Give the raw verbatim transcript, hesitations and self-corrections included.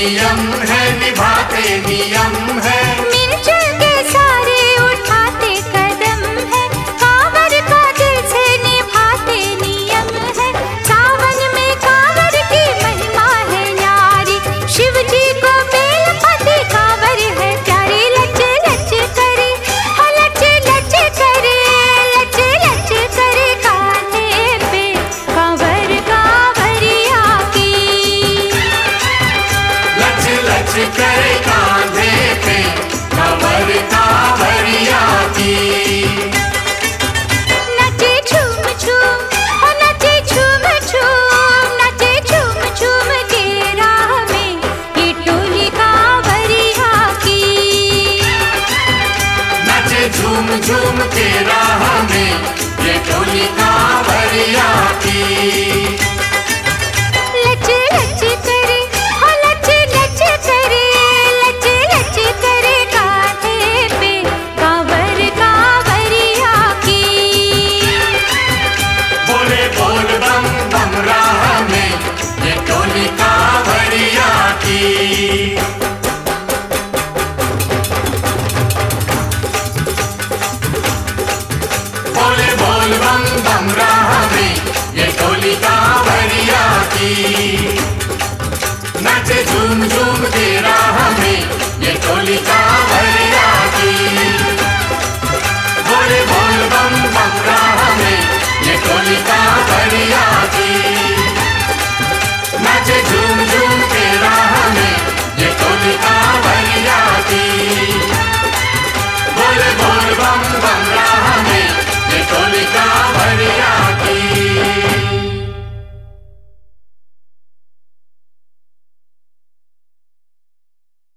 नियम है, निभाते नियम है। मिलजुल के सारे उठाते कदम है, कांवर का दिल से निभाते नियम है। सावन में कांवर की महिमा है न्यारी, शिव जी को बेलपति कांवर है प्यारी। लच लच करे, हाँ लच लच करे, लच लच करे कांधे पे कांवर कांवरिया की। लच लच करे कांधे पे कांवर कांवरिया की। नचे झूम झूम, हो नचे झूम झूम, नचे झूम झूम के राह में ये टोली कांवरिया की। नचे झूम झूम के राह में ये टोली कांवरिया की। लच लच करे, हो लच लच करे, लच लच करे कांधे पे कांवर कांवरिया की। बोले बोल बम बम राह में ये टोली कांवरिया की। बोले बोल बम बम राह में ये टोली कांवरिया की। नचे झूम झूम के राह में ये टोली का